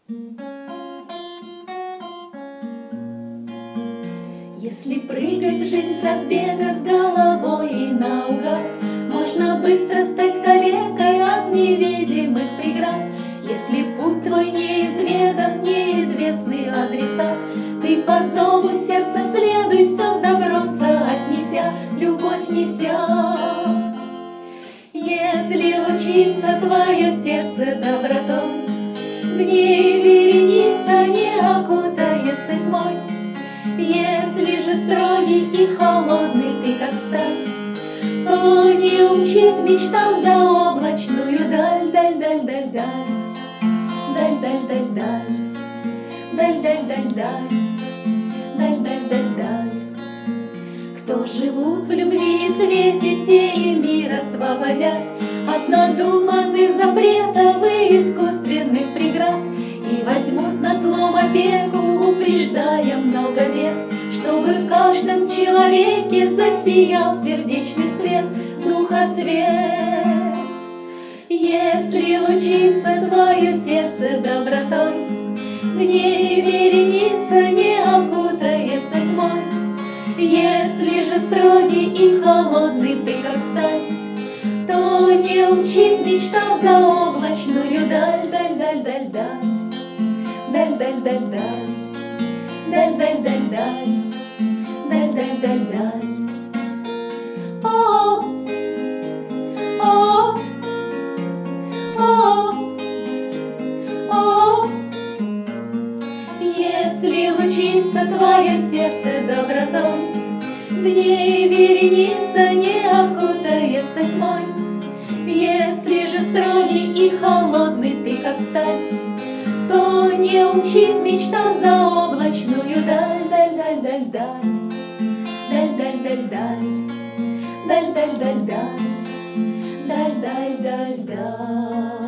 Если прыгать в жизнь с разбега, с головой и наугад, можно быстро стать калекой от невидимых преград. Если путь твой неизведан, неизвестный адреса, ты по зову сердца следуй, все с добром соотнеся, любовь неся. Если лучится твое сердце добротой, в ней вереница не окутается тьмой. Если же строгий и холодный ты, как сталь, то не умчит мечта в заоблачную даль, даль, даль, даль, даль, даль, даль, даль, даль, даль, даль, даль, даль, даль, даль, даль, даль. Кто живут в любви и свете, те и мир освободят от надуманных запретов и искусственных преград, и возьмут над злом опеку, упреждая много бед, чтобы в каждом человеке засиял сердечный свет, духа свет. Если лучится твое сердце добротой, в ней вереница не окутается тьмой. Если же строгий и холодный ты, как сталь, то не умчит мечта в заоблачную даль, даль, даль, даль, даль, даль, даль, даль, даль, даль, даль, даль, даль, даль, даль, даль. О, о, о, о. Если лучится твое сердце добротой, в ней вереница не окутается тьмой. Если же строгий и холодный ты, как сталь, то не умчит мечта в заоблачную даль, даль, даль, даль, даль, даль, даль, даль, даль, даль, даль, даль, даль, даль, даль, даль, даль.